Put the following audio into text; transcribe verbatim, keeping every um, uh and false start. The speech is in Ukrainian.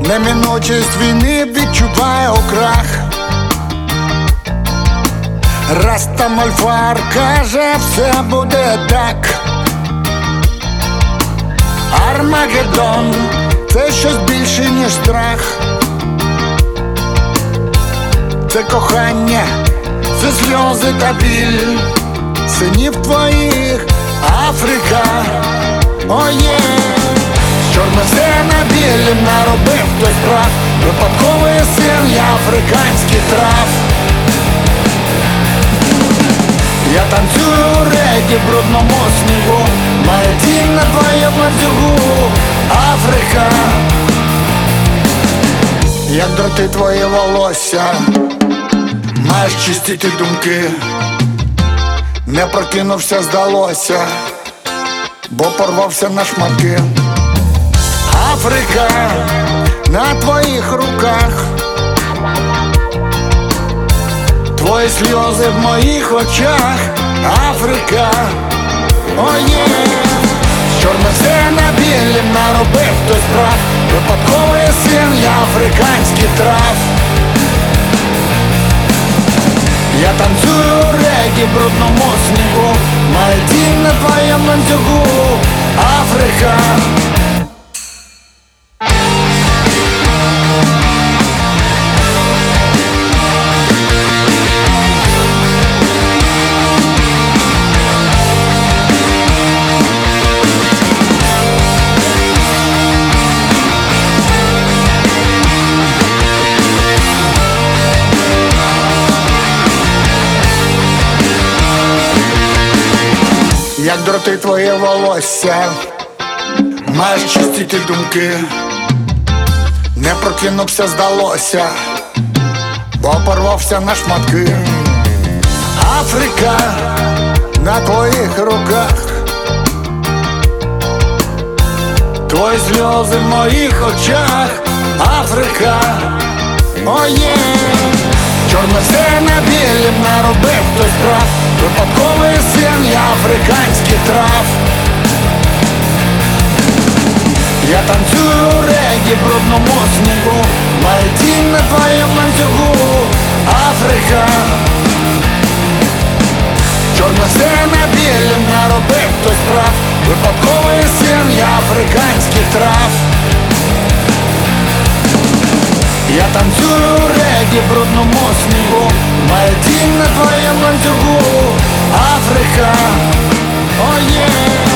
Неминучість війни відчуває окрах. Растамальфар каже, все буде так. Армагеддон – це щось більше, ніж страх. Це кохання, це сльози та біль синів твоїх, Африка, о є. Чорне все на білім наробив хтось прав. Випадковий син я африканських трав. Я танцюю регі в брудному снігу, має тінь на твоєму ланцюгу, Африка. Як дроти твої волосся, маєш чисті думки. Не прокинувся, здалося, бо порвався на шматки. Африка на твоїх руках, твої сльози в моїх очах, Африка, о є. Чорне все на білім наробив хтось прав. Випадковий син я африканських трав. Я танцюю регі в брудному снігу, має тінь на твоєму ланцюгу, Африка. Як дроти твоє волосся, маєш чисті ті думки. Не прокинувся, здалося, бо порвався на шматки. Африка на твоїх руках, твої сльози в моїх очах, Африка, о є. Чорне все на білім наробив хтось прав. Випадковий син я африканських трав. Я танцюю регі в брудному снігу, має тінь на твоєму ланцюгу, Африка. Чорне все на білім наробив хтось прав. Випадковий син я африканських трав. Я танцюю регі в брудному снігу, має тінь на твоєму ланцюгу, Африка, о є.